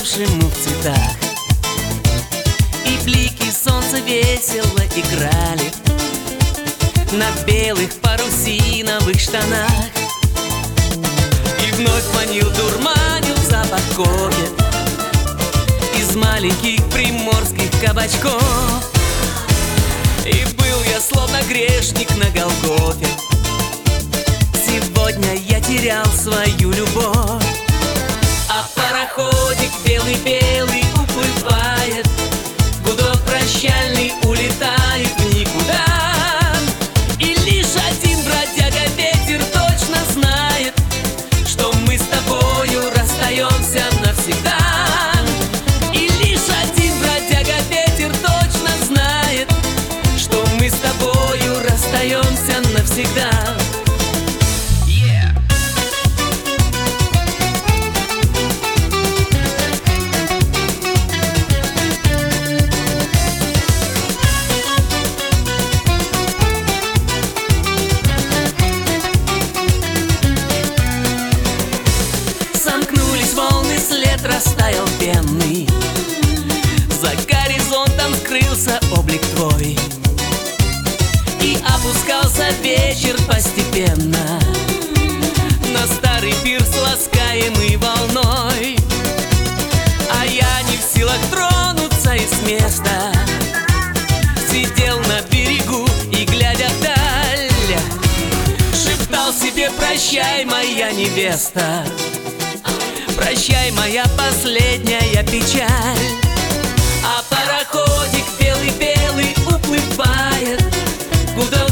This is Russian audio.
утонувшему в цветах. И блики солнца весело играли на белых парусиновых штанах. И вновь манил, дурманил запах кофе из маленьких приморских кабачков. И был я словно грешник на Голгофе. Сегодня я терял свою любовь. А пароходик белый-белый уплывает, гудок прощальный улетает в никуда. И лишь один бродяга ветер точно знает, что мы с тобою расстаемся навсегда. И лишь один бродяга ветер точно знает, что мы с тобою расстаемся навсегда. Волны, след растаял пенный, за горизонтом скрылся облик твой. И опускался вечер постепенно на старый пирс, ласкаемый волной. А я не в силах тронуться и с места сидел на берегу и, глядя вдаль, шептал себе: прощай, моя невеста, прощай, моя последняя печаль. А пароходик белый-белый уплывает, куда